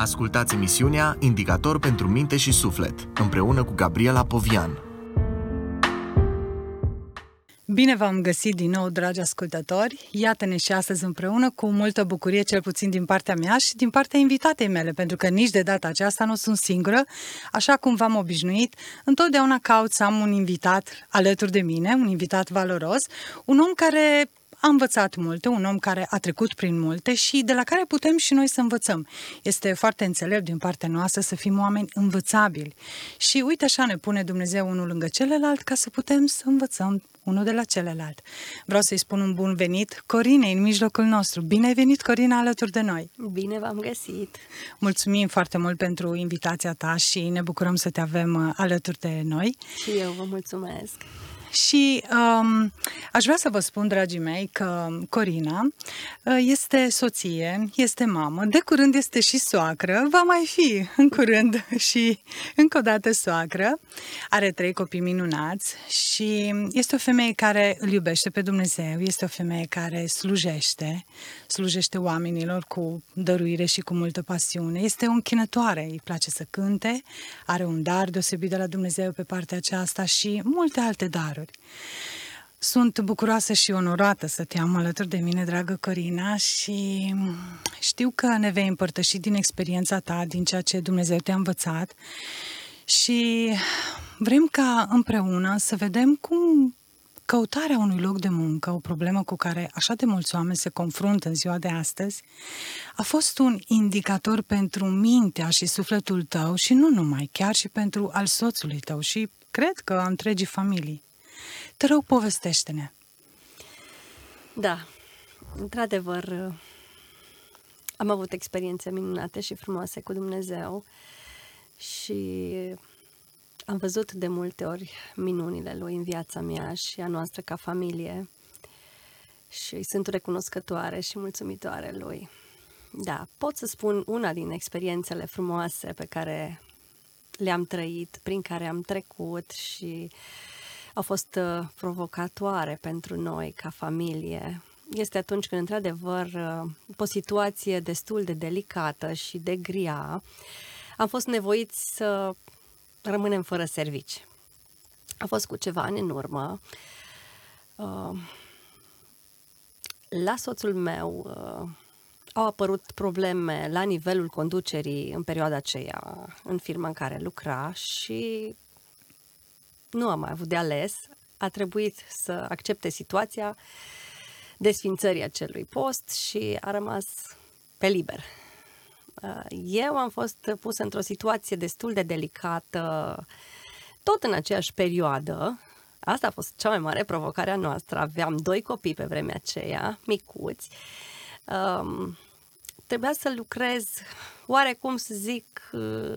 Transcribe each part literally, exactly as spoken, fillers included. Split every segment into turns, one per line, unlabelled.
Ascultați emisiunea Indicator pentru minte și suflet, împreună cu Gabriela Povian.
Bine v-am găsit din nou, dragi ascultători! Iată-ne și astăzi împreună, cu multă bucurie, cel puțin din partea mea și din partea invitatei mele, pentru că nici de data aceasta nu sunt singură, așa cum v-am obișnuit. Întotdeauna caut să am un invitat alături de mine, un invitat valoros, un om care a învățat multe, un om care a trecut prin multe și de la care putem și noi să învățăm. Este foarte înțelept din partea noastră să fim oameni învățabili. Și uite așa ne pune Dumnezeu unul lângă celălalt ca să putem să învățăm unul de la celălalt. Vreau să-i spun un bun venit Corinei în mijlocul nostru. Bine ai venit, Corina, alături de noi!
Bine v-am găsit!
Mulțumim foarte mult pentru invitația ta și ne bucurăm să te avem alături de noi.
Și eu vă mulțumesc!
Și um, aș vrea să vă spun, dragii mei, că Corina este soție, este mamă, de curând este și soacră, va mai fi în curând și încă o dată soacră, are trei copii minunați și este o femeie care îl iubește pe Dumnezeu, este o femeie care slujește, slujește oamenilor cu dăruire și cu multă pasiune, este o închinătoare, îi place să cânte, are un dar deosebit de la Dumnezeu pe partea aceasta și multe alte daruri. Sunt bucuroasă și onorată să te am alături de mine, dragă Corina, și știu că ne vei împărtăși din experiența ta, din ceea ce Dumnezeu te-a învățat și vrem ca împreună să vedem cum căutarea unui loc de muncă, o problemă cu care așa de mulți oameni se confruntă în ziua de astăzi, a fost un indicator pentru mintea și sufletul tău și nu numai, chiar și pentru al soțului tău și cred că a întregii familii. Te rog, povestește-ne.
Da, într-adevăr, am avut experiențe minunate și frumoase cu Dumnezeu și am văzut de multe ori minunile Lui în viața mea și a noastră ca familie și sunt recunoscătoare și mulțumitoare Lui. Da, pot să spun una din experiențele frumoase pe care le-am trăit, prin care am trecut și au fost uh, provocatoare pentru noi ca familie. Este atunci când, într-adevăr, uh, o situație destul de delicată și de grea, am fost nevoiți să rămânem fără servici. A fost cu ceva ani în urmă. Uh, la soțul meu uh, au apărut probleme la nivelul conducerii în perioada aceea, în firma în care lucra și nu am mai avut de ales, a trebuit să accepte situația desfințării acelui post și a rămas pe liber. Eu am fost pusă într-o situație destul de delicată, tot în aceeași perioadă. Asta a fost cea mai mare provocare a noastră. Aveam doi copii pe vremea aceea, micuți. Um, trebuia să lucrez, oarecum să zic,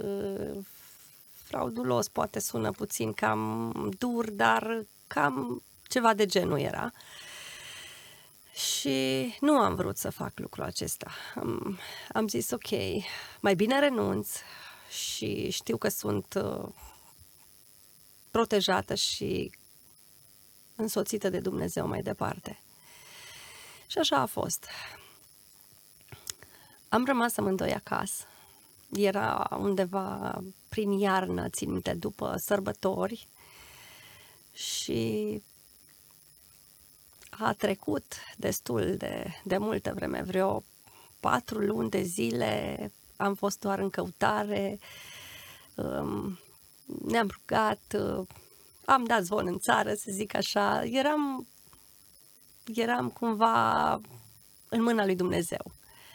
fraudulos, poate sună puțin cam dur, dar cam ceva de genul era. Și nu am vrut să fac lucrul acesta. Am, am zis, ok, mai bine renunț și știu că sunt uh, protejată și însoțită de Dumnezeu mai departe. Și așa a fost. Am rămas amândoi acasă. Era undeva prin iarnă, țin minte, după sărbători și a trecut destul de, de multă vreme, vreo patru luni de zile am fost doar în căutare, ne-am rugat, am dat zvon în țară, să zic așa, eram, eram cumva în mâna lui Dumnezeu.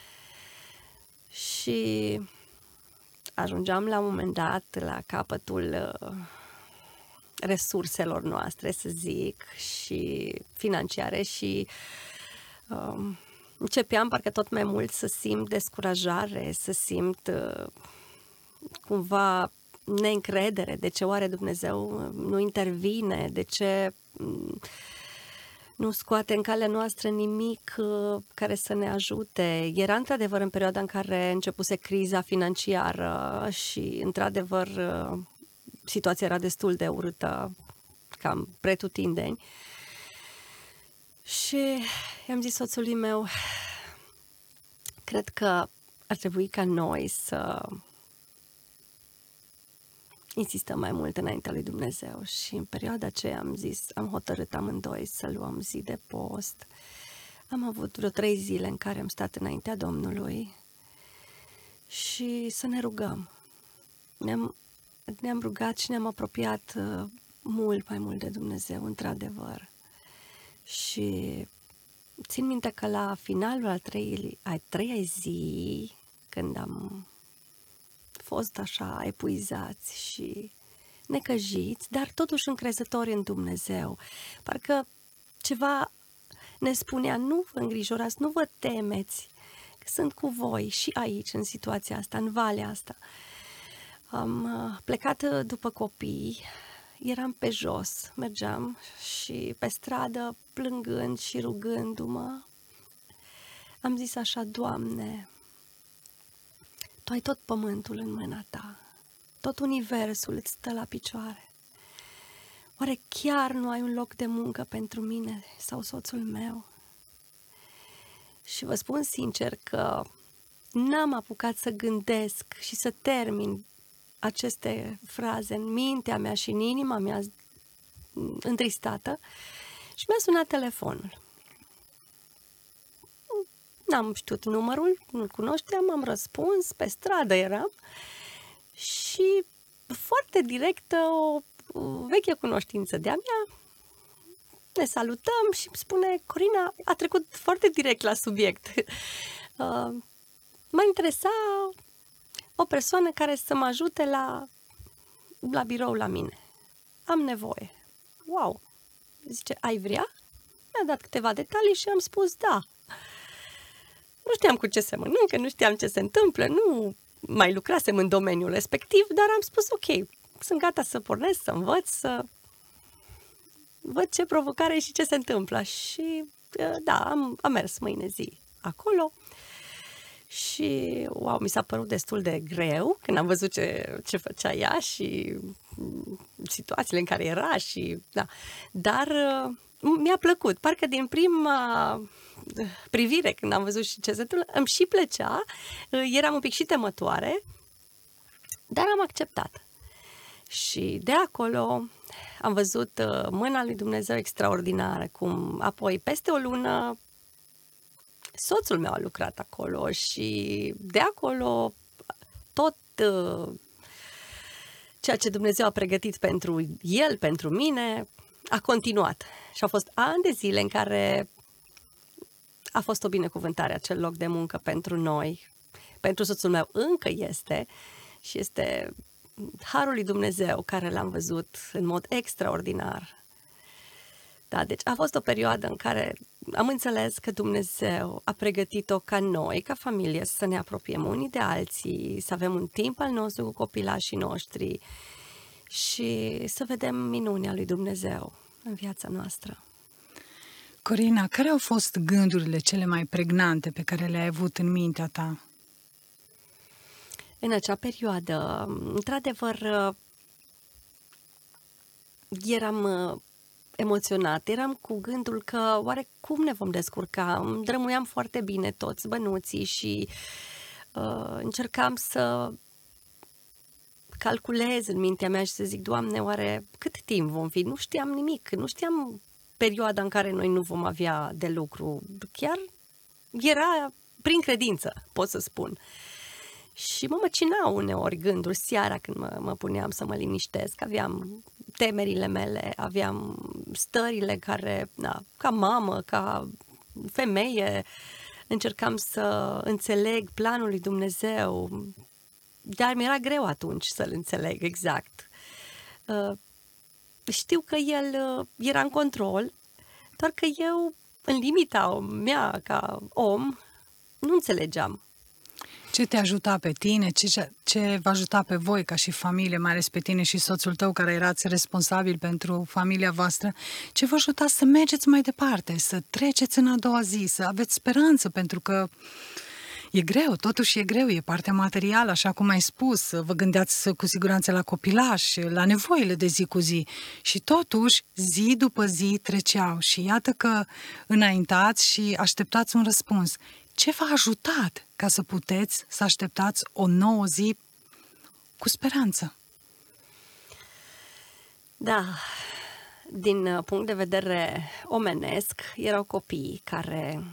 Și ajungeam la un moment dat la capătul uh, resurselor noastre, să zic, și financiare și uh, începeam parcă tot mai mult să simt descurajare, să simt uh, cumva neîncredere. De ce oare Dumnezeu nu intervine? De ce um, nu scoate în calea noastră nimic uh, care să ne ajute? Era într-adevăr în perioada în care începuse criza financiară și într-adevăr uh, situația era destul de urâtă, cam pretutindeni. Și i-am zis soțului meu, cred că ar trebui ca noi să insistăm mai mult înaintea lui Dumnezeu. Și în perioada aceea am zis, am hotărât amândoi să luăm zi de post. Am avut vreo trei zile în care am stat înaintea Domnului și să ne rugăm. Ne-am, ne-am rugat și ne-am apropiat uh, mult mai mult de Dumnezeu, într-adevăr. Și țin minte că la finalul a trei, a treia zi, când am fost așa epuizați și necăjiți, dar totuși încrezători în Dumnezeu, parcă ceva ne spunea, nu vă îngrijorați, nu vă temeți, că sunt cu voi și aici, în situația asta, în valea asta. Am plecat după copii, eram pe jos, mergeam și pe stradă, plângând și rugându-mă, am zis așa, Doamne, Tu ai tot pământul în mâna Ta, tot universul îți stă la picioare. Oare chiar nu ai un loc de muncă pentru mine sau soțul meu? Și vă spun sincer că n-am apucat să gândesc și să termin aceste fraze în mintea mea și în inima mea întristată și mi-a sunat telefonul. N-am știut numărul, nu-l cunoșteam, am răspuns, pe stradă eram și foarte directă o veche cunoștință de-a mea, ne salutăm și îmi spune, Corina, a trecut foarte direct la subiect. Uh, mă interesa o persoană care să mă ajute la, la birou la mine. Am nevoie. Wow! Zice, ai vrea? Mi-a dat câteva detalii și am spus da. Nu știam cu ce se mănâncă, nu știam ce se întâmplă, nu mai lucrasem în domeniul respectiv, dar am spus ok, sunt gata să pornesc, să învăț, să văd ce provocare și ce se întâmplă. Și da, am, am mers mâine zi acolo și wow, mi s-a părut destul de greu când am văzut ce, ce făcea ea și situațiile în care era și da, dar mi-a plăcut, parcă din prima privire când am văzut și ce se întâmplă, îmi și plăcea, eram un pic și temătoare, dar am acceptat. Și de acolo am văzut mâna lui Dumnezeu extraordinară, cum apoi peste o lună soțul meu a lucrat acolo și de acolo tot ceea ce Dumnezeu a pregătit pentru el, pentru mine, a continuat. Și au fost ani de zile în care a fost o binecuvântare acel loc de muncă pentru noi, pentru soțul meu încă este și este harul lui Dumnezeu care l-am văzut în mod extraordinar. Da, deci a fost o perioadă în care am înțeles că Dumnezeu a pregătit-o ca noi, ca familie, să ne apropiem unii de alții, să avem un timp al nostru cu copilașii noștri și să vedem minunea lui Dumnezeu în viața noastră.
Corina, care au fost gândurile cele mai pregnante pe care le-ai avut în mintea ta?
În acea perioadă, într-adevăr, eram emoționat, eram cu gândul că oare cum ne vom descurca? Îmi drămuiam foarte bine toți bănuții și uh, încercam să calculez în mintea mea și să zic, Doamne, oare cât timp vom fi? Nu știam nimic, nu știam perioada în care noi nu vom avea de lucru. Chiar era prin credință, pot să spun. Și mă măcinau uneori gânduri seara când mă, mă puneam să mă liniștesc. Aveam temerile mele, aveam stările care, na, ca mamă, ca femeie, încercam să înțeleg planul lui Dumnezeu, dar mi-era greu atunci să-l înțeleg exact. Știu că el era în control, doar că eu, în limita mea ca om, nu înțelegeam.
Ce te ajuta pe tine? Ce, ce vă ajuta pe voi ca și familie, mai ales pe tine și soțul tău care erați responsabil pentru familia voastră? Ce vă ajuta să mergeți mai departe, să treceți în a doua zi, să aveți speranță? Pentru că e greu, totuși e greu, e partea materială, așa cum ai spus. Vă gândeați cu siguranță la copilași, la nevoile de zi cu zi. Și totuși, zi după zi treceau și iată că înaintați și așteptați un răspuns. ce v-a ajutat ca să puteți să așteptați o nouă zi cu speranță?
Da, din punct de vedere omenesc, erau copii care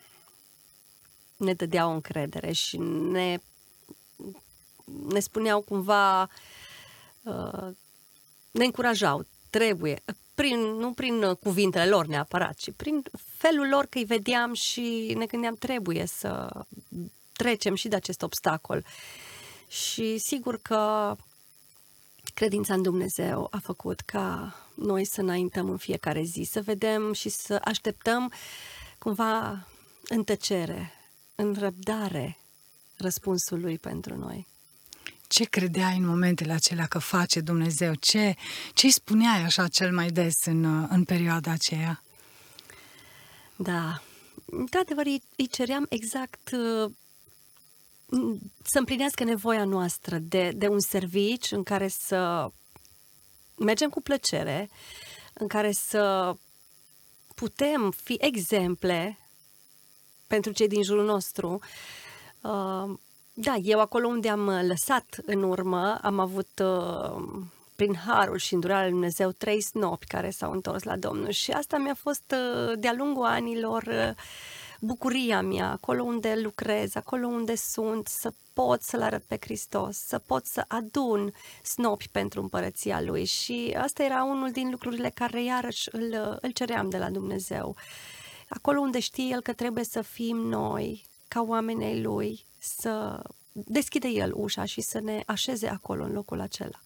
ne dădeau încredere și ne, ne spuneau cumva, uh, ne încurajau, trebuie, prin, nu prin cuvintele lor neapărat, ci prin felul lor că îi vedeam și ne gândeam trebuie să trecem și de acest obstacol. Și sigur că credința în Dumnezeu a făcut ca noi să înaintăm în fiecare zi, să vedem și să așteptăm cumva în tăcere, în răbdare, răspunsul Lui pentru noi.
Ce credeai în momentele acelea că face Dumnezeu? Ce, ce îi spuneai așa cel mai des în, în perioada aceea?
Da, într-adevăr îi, îi ceream exact uh, să împlinească nevoia noastră de, de un serviciu în care să mergem cu plăcere, în care să putem fi exemple pentru cei din jurul nostru. Uh, da, eu acolo unde am lăsat în urmă, am avut uh, prin harul și îndurarea lui Dumnezeu trei snopi care s-au întors la Domnul și asta mi-a fost uh, de-a lungul anilor uh, bucuria mea, acolo unde lucrez, acolo unde sunt, să pot să-L arăt pe Hristos, să pot să adun snopi pentru împărăția Lui și asta era unul din lucrurile care iarăși îl, îl ceream de la Dumnezeu. Acolo unde știe El că trebuie să fim noi, ca oameni ai Lui, să deschide El ușa și să ne așeze acolo, în locul acela.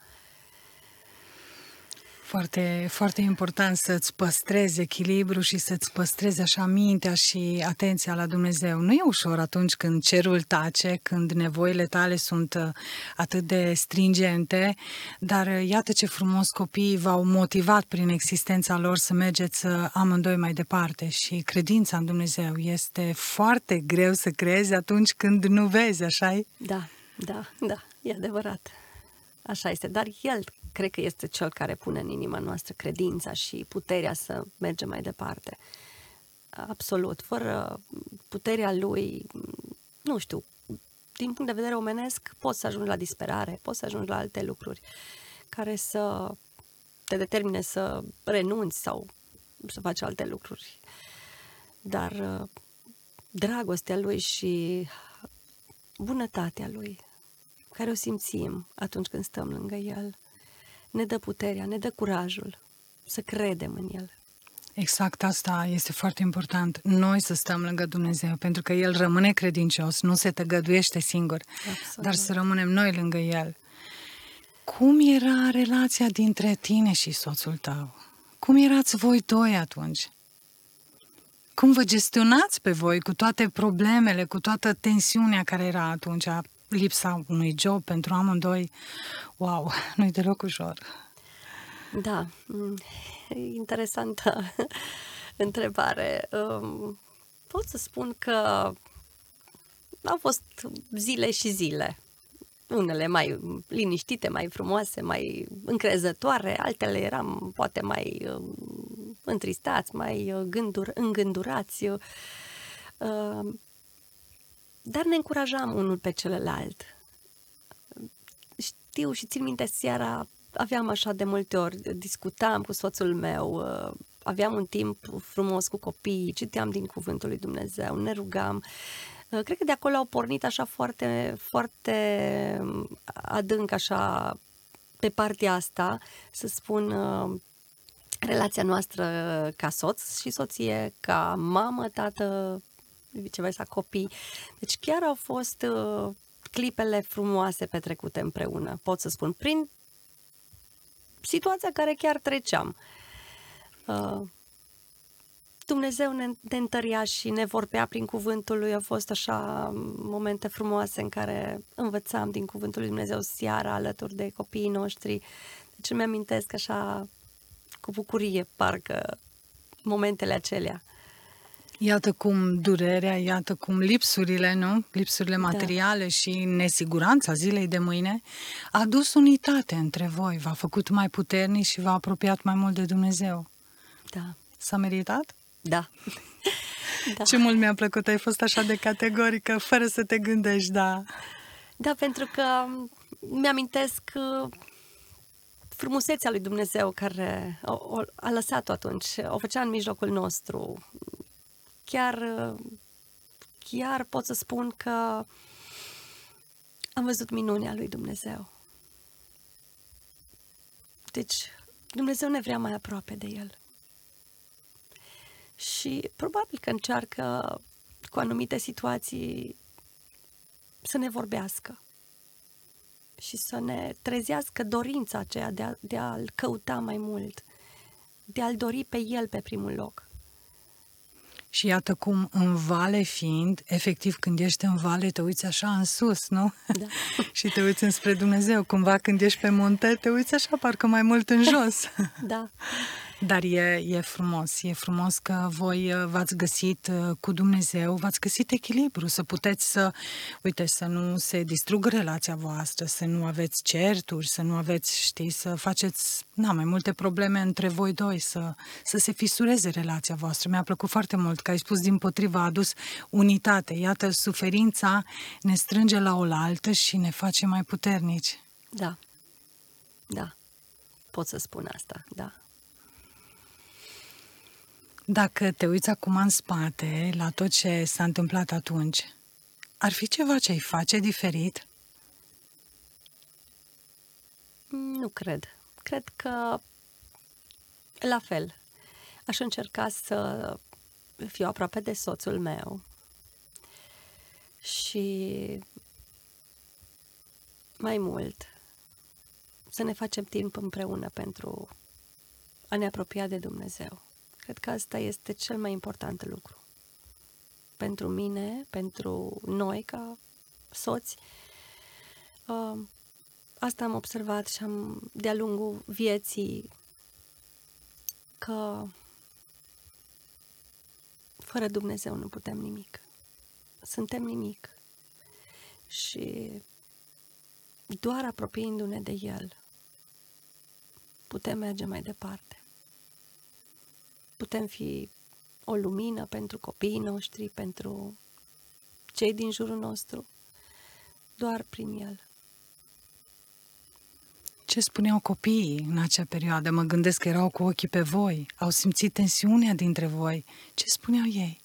Foarte, foarte important să-ți păstrezi echilibru și să-ți păstrezi așa mintea și atenția la Dumnezeu. Nu e ușor atunci când cerul tace, când nevoile tale sunt atât de stringente, dar iată ce frumos copiii v-au motivat prin existența lor să mergeți amândoi mai departe și credința în Dumnezeu este foarte greu să crezi atunci când nu vezi, așa-i?
Da, da, da, e adevărat. Așa este, dar El cred că este Cel care pune în inima noastră credința și puterea să mergem mai departe. Absolut, fără puterea Lui, nu știu, din punct de vedere omenesc, poți să ajungi la disperare, poți să ajungi la alte lucruri care să te determine să renunți sau să faci alte lucruri. Dar dragostea Lui și bunătatea Lui, care o simțim atunci când stăm lângă El, ne dă puterea, ne dă curajul să credem în El.
Exact asta este foarte important. Noi să stăm lângă Dumnezeu, pentru că El rămâne credincios, nu se tăgăduiește singur, Absolut. Dar să rămânem noi lângă El. Cum era relația dintre tine și soțul tău? Cum erați voi doi atunci? Cum vă gestionați pe voi cu toate problemele, cu toată tensiunea care era atunci? Lipsa unui job pentru amândoi, wow, nu-i deloc ușor.
Da, interesantă întrebare. Pot să spun că au fost zile și zile. Unele mai liniștite, mai frumoase, mai încrezătoare, altele eram poate mai întristați, mai gândur, îngândurați. Dar ne încurajam unul pe celălalt. Știu și țin minte, seara aveam așa de multe ori, discutam cu soțul meu, aveam un timp frumos cu copiii, citeam din Cuvântul lui Dumnezeu, ne rugam. Cred că de acolo au pornit așa foarte, foarte adânc, așa, pe partea asta, să spun, relația noastră ca soț și soție, ca mamă, tată, viceversa, copii. Deci chiar au fost uh, clipele frumoase petrecute împreună, pot să spun, prin situația care chiar treceam. Uh, Dumnezeu ne, ne întăria și ne vorbea prin cuvântul Lui. Au fost așa momente frumoase în care învățam din cuvântul lui Dumnezeu seara alături de copiii noștri. Deci îmi amintesc așa cu bucurie, parcă, momentele acelea.
Iată cum durerea, iată cum lipsurile, nu? Lipsurile materiale da. Și nesiguranța zilei de mâine a adus unitate între voi, v-a făcut mai puternici și v-a apropiat mai mult de Dumnezeu.
Da.
S-a meritat?
Da. Da.
Ce mult mi-a plăcut, ai fost așa de categorică, fără să te gândești, da.
Da, pentru că mi-amintesc uh, frumusețea lui Dumnezeu care o, o, a lăsat-o atunci, o făcea în mijlocul nostru. Chiar, uh, chiar pot să spun că am văzut minunea lui Dumnezeu. Deci, Dumnezeu ne vrea mai aproape de El. Și probabil că încearcă cu anumite situații să ne vorbească și să ne trezească dorința aceea de, a, de a-L căuta mai mult, de a-L dori pe El pe primul loc.
Și iată cum, în vale fiind, efectiv când ești în vale te uiți așa în sus, nu?
Da.
Și te uiți înspre Dumnezeu. Cumva când ești pe munte te uiți așa parcă mai mult în jos.
Da.
Dar e, e frumos, e frumos că voi v-ați găsit cu Dumnezeu, v-ați găsit echilibru, să puteți să, uite, să nu se distrugă relația voastră, să nu aveți certuri, să nu aveți, știi, să faceți, na, mai multe probleme între voi doi, să, să se fisureze relația voastră. Mi-a plăcut foarte mult că ai spus dimpotrivă, a adus unitate. Iată, suferința ne strânge la oaltă și ne face mai puternici.
Da. Da. Pot să spun asta, da.
Dacă te uiți acum în spate la tot ce s-a întâmplat atunci, ar fi ceva ce ai face diferit?
Nu cred. Cred că la fel. Aș încerca să fiu aproape de soțul meu și mai mult să ne facem timp împreună pentru a ne apropia de Dumnezeu. Cred că asta este cel mai important lucru. Pentru mine, pentru noi ca soți. Asta am observat și am de-a lungul vieții că fără Dumnezeu nu putem nimic. Suntem nimic. Și doar apropiindu-ne de El putem merge mai departe. Putem fi o lumină pentru copiii noștri, pentru cei din jurul nostru, doar prin El.
Ce spuneau copiii în acea perioadă? Mă gândesc că erau cu ochii pe voi, au simțit tensiunea dintre voi. Ce spuneau ei?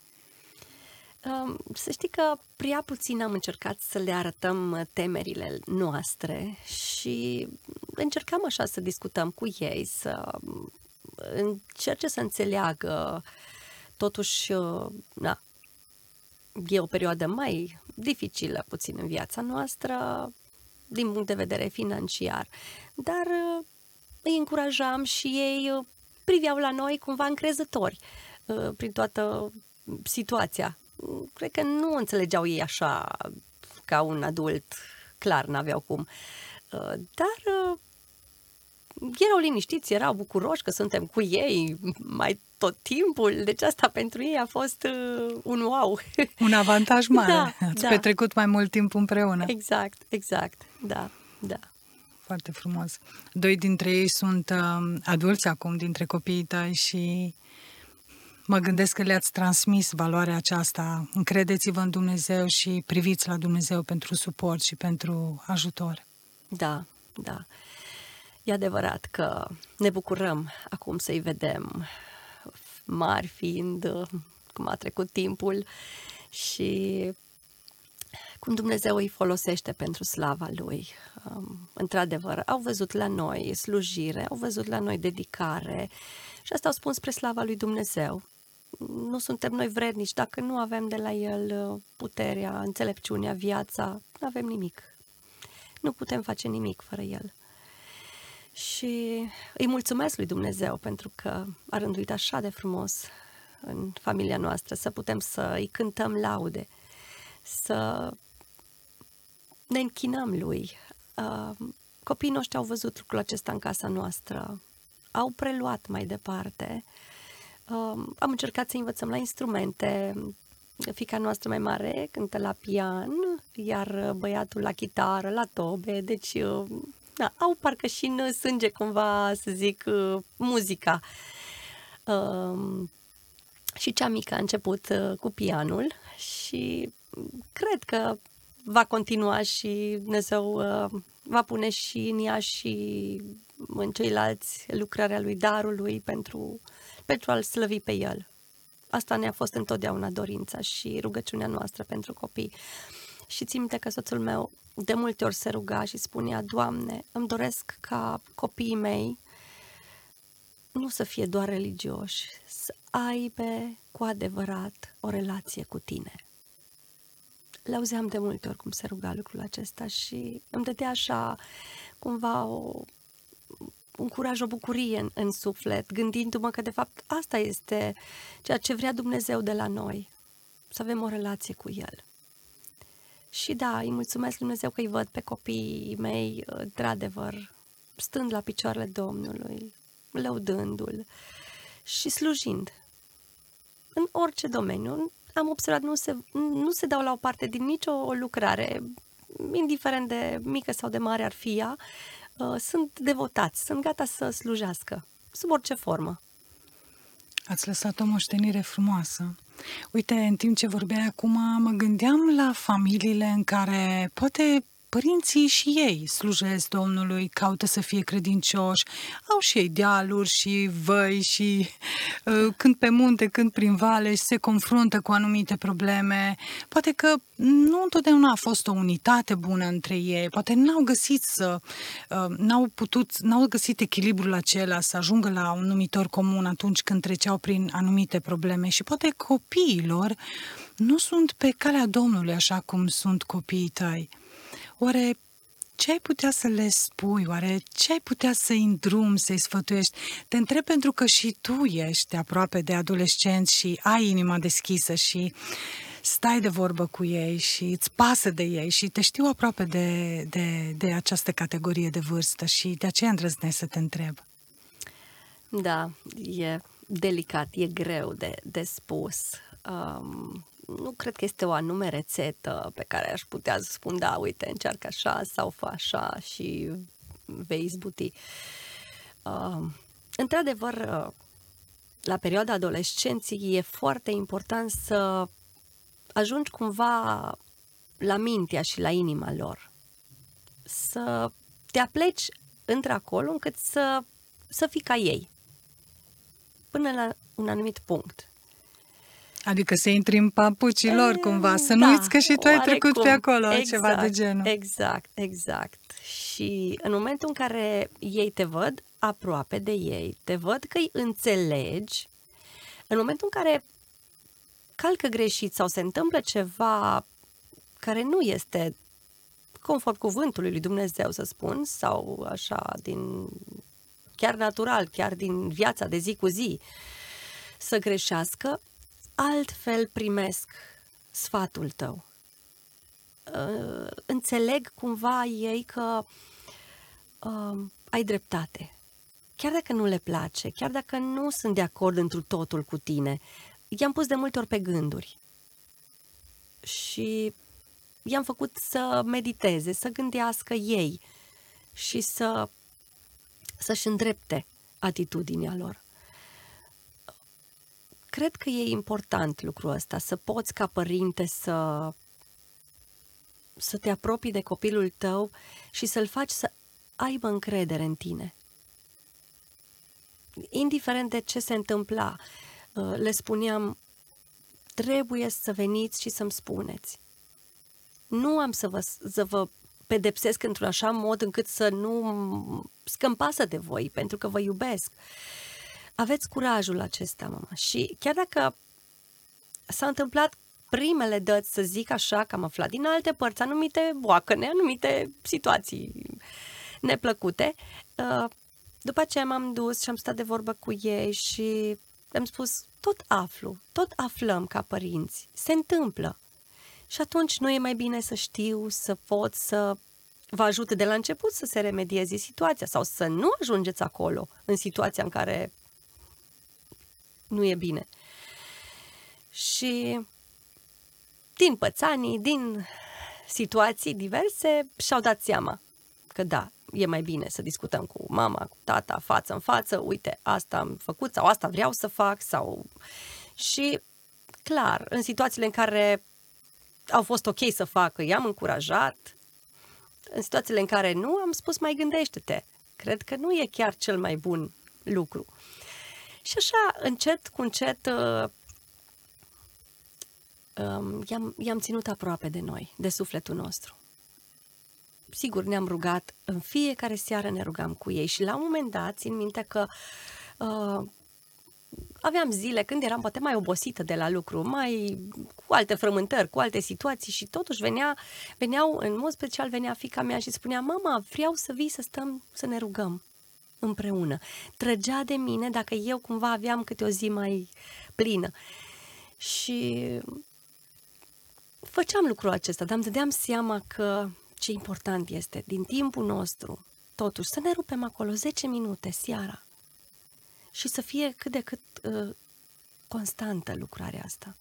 Să știi că prea puțin am încercat să le arătăm temerile noastre și încercam așa să discutăm cu ei, să încerce să înțeleagă. Totuși, na, e o perioadă mai dificilă puțin în viața noastră, din punct de vedere financiar, dar îi încurajam și ei priveau la noi cumva încrezători prin toată situația. Cred că nu înțelegeau ei așa ca un adult, clar, n-aveau cum, dar erau liniștiți, erau bucuroși că suntem cu ei mai tot timpul, deci asta pentru ei a fost un wow.
Un avantaj mare.
Da,
Ați
da.
petrecut mai mult timp împreună.
Exact, exact, da, da.
Foarte frumos. Doi dintre ei sunt uh, adulți acum, dintre copiii tăi, și mă gândesc că le-ați transmis valoarea aceasta. Încredeți-vă în Dumnezeu și priviți la Dumnezeu pentru suport și pentru ajutor.
Da, da. E adevărat că ne bucurăm acum să-i vedem mari fiind, cum a trecut timpul și cum Dumnezeu îi folosește pentru slava Lui. Într-adevăr, au văzut la noi slujire, au văzut la noi dedicare și asta au spus spre slava lui Dumnezeu. Nu suntem noi vrednici, dacă nu avem de la El puterea, înțelepciunea, viața, nu avem nimic. Nu putem face nimic fără El. Și îi mulțumesc lui Dumnezeu pentru că a rânduit așa de frumos în familia noastră să putem să îi cântăm laude, să ne închinăm lui. Copiii noștri au văzut lucrul acesta în casa noastră, au preluat mai departe. Am încercat să învățăm la instrumente. Fiica noastră mai mare cântă la pian, iar băiatul la chitară, la tobe, deci da, au parcă și în sânge cumva, să zic, muzica. Și cea mică a început uh, cu pianul și cred că va continua și Dumnezeu uh, va pune și în ea și în ceilalți lucrarea lui, darul lui pentru, pentru a-L slăvi pe El. Asta ne-a fost întotdeauna dorința și rugăciunea noastră pentru copii. Și țin minte că soțul meu de multe ori se ruga și spunea: Doamne, îmi doresc ca copiii mei nu să fie doar religioși, să aibă cu adevărat o relație cu Tine. Le-auzeam de multe ori cum se ruga lucrul acesta și îmi dădea așa cumva o, un curaj, o bucurie în, în suflet, gândindu-mă că de fapt asta este ceea ce vrea Dumnezeu de la noi, să avem o relație cu El. Și da, îi mulțumesc Dumnezeu că îi văd pe copiii mei, într-adevăr, stând la picioarele Domnului, lăudându-L și slujind în orice domeniu. Am observat, nu se, nu se dau la o parte din nicio lucrare, indiferent de mică sau de mare ar fi ea, sunt devotați, sunt gata să slujească, sub orice formă.
Ați lăsat o moștenire frumoasă. Uite, în timp ce vorbeai acum, mă gândeam la familiile în care poate părinții și ei slujesc Domnului, caută să fie credincioși, au și ei dealuri și văi și uh, când pe munte, când prin vale și se confruntă cu anumite probleme. Poate că nu întotdeauna a fost o unitate bună între ei, poate n-au găsit să, uh, n-au putut, n-au găsit echilibrul acela să ajungă la un numitor comun atunci când treceau prin anumite probleme și poate copiilor nu sunt pe calea Domnului așa cum sunt copiii tăi. Oare ce ai putea să le spui? Oare ce ai putea să-i îndrumi, să-i sfătuiești? Te întreb pentru că și tu ești aproape de adolescenți și ai inima deschisă și stai de vorbă cu ei și îți pasă de ei și te știu aproape de, de, de această categorie de vârstă și de aceea îndrăznesc să te întreb.
Da, e delicat, e greu de, de spus. Um... Nu cred că este o anume rețetă pe care aș putea să spun, da, uite, încearcă așa sau fă așa și vei izbuti. Uh, într-adevăr, la perioada adolescenții e foarte important să ajungi cumva la mintea și la inima lor. Să te apleci într-acolo încât să, să fii ca ei. Până la un anumit punct.
Adică să intri în papucii lor cumva, să nu da, uiți că și tu ai trecut cum. Pe acolo, exact, ceva de genul.
Exact, exact. Și în momentul în care ei te văd aproape de ei, te văd că îi înțelegi, în momentul în care calcă greșit sau se întâmplă ceva care nu este conform cuvântului lui Dumnezeu, să spun, sau așa, din chiar natural, chiar din viața de zi cu zi, să greșească, altfel primesc sfatul tău. Uh, înțeleg cumva ei că uh, ai dreptate. Chiar dacă nu le place, chiar dacă nu sunt de acord întru totul cu tine, i-am pus de multe ori pe gânduri. Și i-am făcut să mediteze, să gândească ei și să, să-și îndrepte atitudinea lor. Cred că e important lucrul ăsta, să poți ca părinte să, să te apropii de copilul tău și să-l faci să aibă încredere în tine. Indiferent de ce se întâmpla, le spuneam, trebuie să veniți și să-mi spuneți. Nu am să vă, să vă pedepsesc într-un așa mod încât să nu scămpasă de voi, pentru că vă iubesc. Aveți curajul acesta, mama. Și chiar dacă s-a întâmplat primele dăți, să zic așa, că am aflat din alte părți, anumite boacăne, anumite situații neplăcute, după aceea m-am dus și am stat de vorbă cu ei și am spus, tot aflu, tot aflăm ca părinți, se întâmplă. Și atunci nu e mai bine să știu, să pot să vă ajut de la început să se remedieze situația sau să nu ajungeți acolo, în situația în care nu e bine. Și din pățanii, din situații diverse, și-au dat seama că da, e mai bine să discutăm cu mama, cu tata, față în față, uite, asta am făcut sau asta vreau să fac sau... Și, clar, în situațiile în care au fost ok să facă, i-am încurajat. În situațiile în care nu, am spus mai gândește-te. Cred că nu e chiar cel mai bun lucru. Și așa, încet cu încet, uh, um, i-am, i-am ținut aproape de noi, de sufletul nostru. Sigur, ne-am rugat, în fiecare seară ne rugam cu ei și la un moment dat, țin minte că uh, aveam zile când eram poate mai obosită de la lucru, mai cu alte frământări, cu alte situații și totuși venea, veneau, în mod special venea fiica mea și spunea: mama, vreau să vii să stăm, să ne rugăm împreună. Trăgea de mine dacă eu cumva aveam câte o zi mai plină. Și făceam lucrul acesta, dar îmi dădeam seama că ce important este din timpul nostru, totuși, să ne rupem acolo zece minute seara și să fie cât de cât uh, constantă lucrarea asta.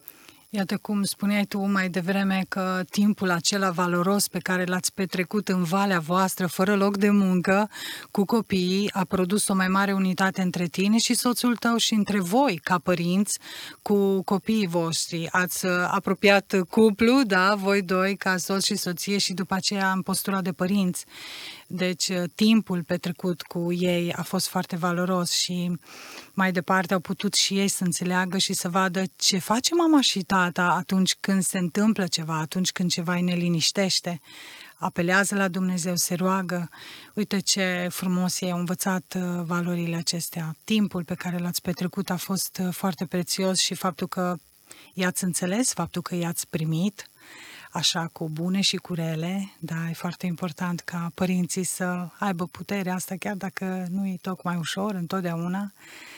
Iată cum spuneai tu mai devreme că timpul acela valoros pe care l-ați petrecut în valea voastră, fără loc de muncă, cu copiii, a produs o mai mare unitate între tine și soțul tău și între voi, ca părinți, cu copiii voștri. Ați apropiat cuplu, da, voi doi, ca soț și soție și după aceea în postura de părinți. Deci timpul petrecut cu ei a fost foarte valoros și mai departe au putut și ei să înțeleagă și să vadă ce face mama și tata atunci când se întâmplă ceva, atunci când ceva îi neliniștește. Apelează la Dumnezeu, se roagă. Uite ce frumos e, au învățat valorile acestea. Timpul pe care l-ați petrecut a fost foarte prețios și faptul că i-ați înțeles, faptul că i-ați primit, așa cu bune și cu rele, da, e foarte important ca părinții să aibă puterea asta, chiar dacă nu e tocmai ușor întotdeauna,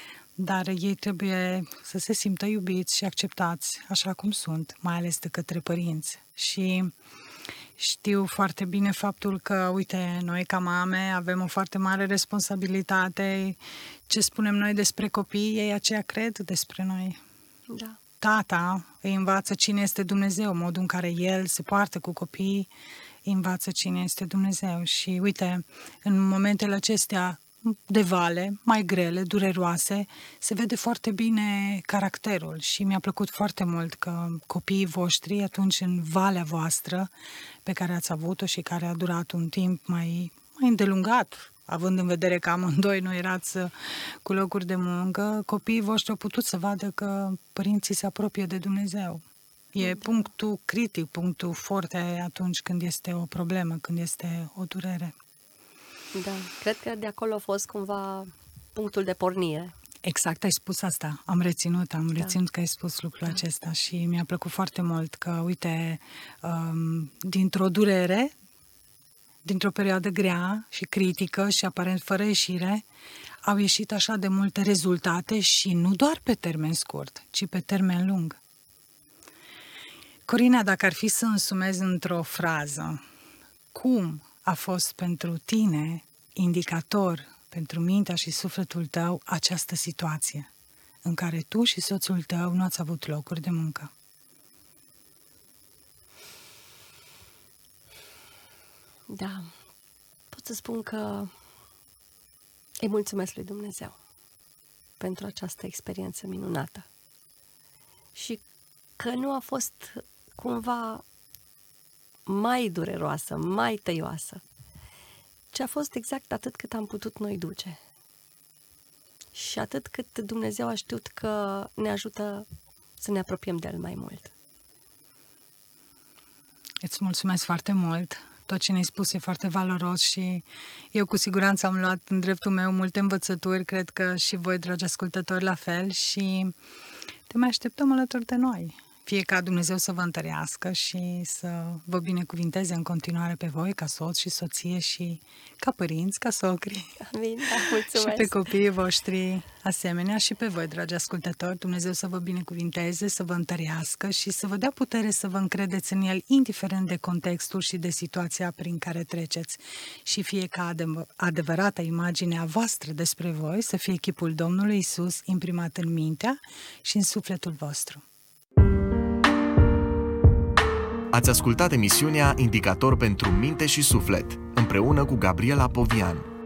dar ei trebuie să se simtă iubiți și acceptați așa cum sunt, mai ales de către părinți. Și știu foarte bine faptul că, uite, noi ca mame avem o foarte mare responsabilitate. Ce spunem noi despre copii, ei aceea cred despre noi.
Da.
Tata îi învață cine este Dumnezeu, modul în care el se poartă cu copiii, îi învață cine este Dumnezeu. Și uite, în momentele acestea de vale, mai grele, dureroase, se vede foarte bine caracterul și mi-a plăcut foarte mult că copiii voștri, atunci în valea voastră pe care ați avut-o și care a durat un timp mai, mai îndelungat, având în vedere că amândoi nu erați cu locuri de muncă, copiii voștri au putut să vadă că părinții se apropie de Dumnezeu. E punctul critic, punctul forte atunci când este o problemă, când este o durere.
Da, cred că de acolo a fost cumva punctul de pornire.
Exact, ai spus asta. Am reținut, am da. reținut că ai spus lucrul da. acesta și mi-a plăcut foarte mult că, uite, um, dintr-o durere, dintr-o perioadă grea și critică și aparent fără ieșire, au ieșit așa de multe rezultate și nu doar pe termen scurt, ci pe termen lung. Corina, dacă ar fi să însumezi într-o frază, cum a fost pentru tine indicator pentru mintea și sufletul tău această situație în care tu și soțul tău nu ați avut locuri de muncă?
Da, pot să spun că îi mulțumesc lui Dumnezeu pentru această experiență minunată și că nu a fost cumva mai dureroasă, mai tăioasă, ci a fost exact atât cât am putut noi duce. Și atât cât Dumnezeu a știut că ne ajută să ne apropiem de El mai mult.
Îți mulțumesc foarte mult. Tot ce ne-ai spus e foarte valoros și eu cu siguranță am luat în dreptul meu multe învățături, cred că și voi, dragi ascultători, la fel și te mai așteptăm alături de noi. Fie ca Dumnezeu să vă întărească și să vă binecuvinteze în continuare pe voi, ca soț și soție și ca părinți, ca socri.
Amin, da, mulțumesc.
Și pe copiii voștri asemenea și pe voi, dragi ascultători. Dumnezeu să vă binecuvinteze, să vă întărească și să vă dea putere să vă încredeți în El, indiferent de contextul și de situația prin care treceți. Și fie ca adevărata imagine a voastră despre voi să fie chipul Domnului Iisus imprimat în mintea și în sufletul vostru.
Ați ascultat emisiunea Indicator pentru minte și suflet, împreună cu Gabriela Povian.